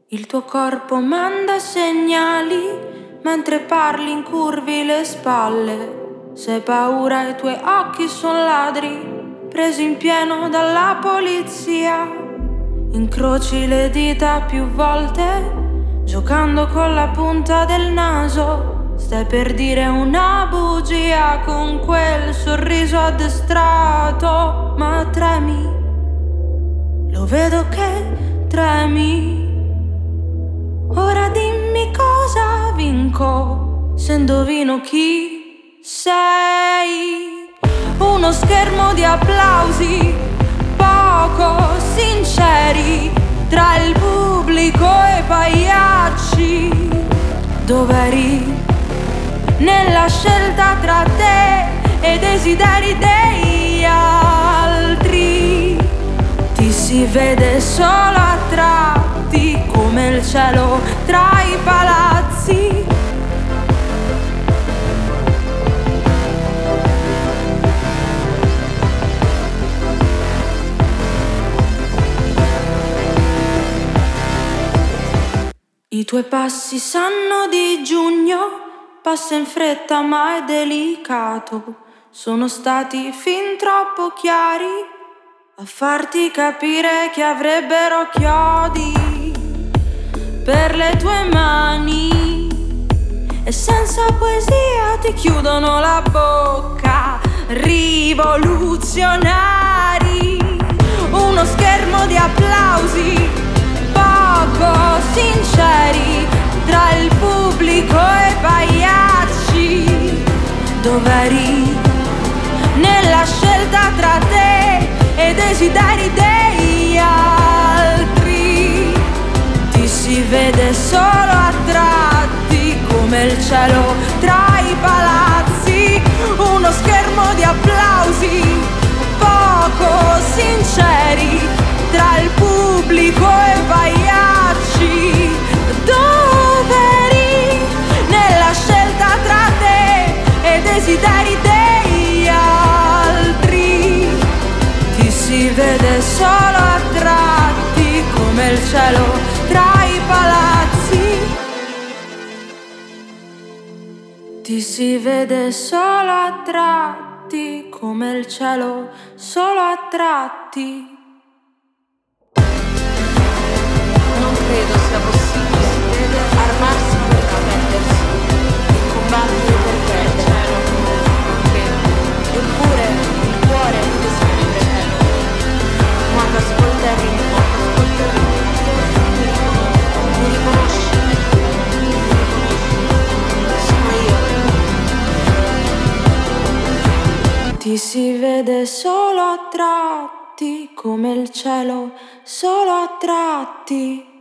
Il tuo corpo manda segnali mentre parli, incurvi le spalle. Se hai paura i tuoi occhi sono ladri, presi in pieno dalla polizia. Incroci le dita più volte, giocando con la punta del naso. Stai per dire una bugia con quel sorriso addestrato, ma tremi, lo vedo che tremi. Ora dimmi cosa vinco se indovino chi sei. Uno schermo di applausi poco sinceri tra il pubblico e i pagliacci. Dov'eri nella scelta tra te e i desideri degli altri? Ti si vede solo a tratti come il cielo tra i palazzi. I tuoi passi sanno di giugno, passa in fretta ma è delicato. Sono stati fin troppo chiari a farti capire che avrebbero chiodi per le tue mani e senza poesia ti chiudono la bocca. Rivoluzionari, uno schermo di applausi poco sinceri tra il pubblico e i pagliacci. Dov'eri nella scelta tra te e i desideri degli altri? Ti si vede solo a tratti come il cielo tra i palazzi. Uno schermo di applausi poco sinceri tra il pubblico e i pagliacci. Dov'eri nella scelta tra te e i desideri degli altri? Ti si vede solo a tratti come il cielo tra i palazzi. Ti si vede solo a tratti come il cielo, solo a tratti. Non credo sia possibile armarsi per difendersi e combattere per credere. Non credo. Eppure il cuore ti scrive quando ascolta il ritmo, mi riconosci? Sono io. Ti si vede solo a tratti come il cielo, solo a tratti.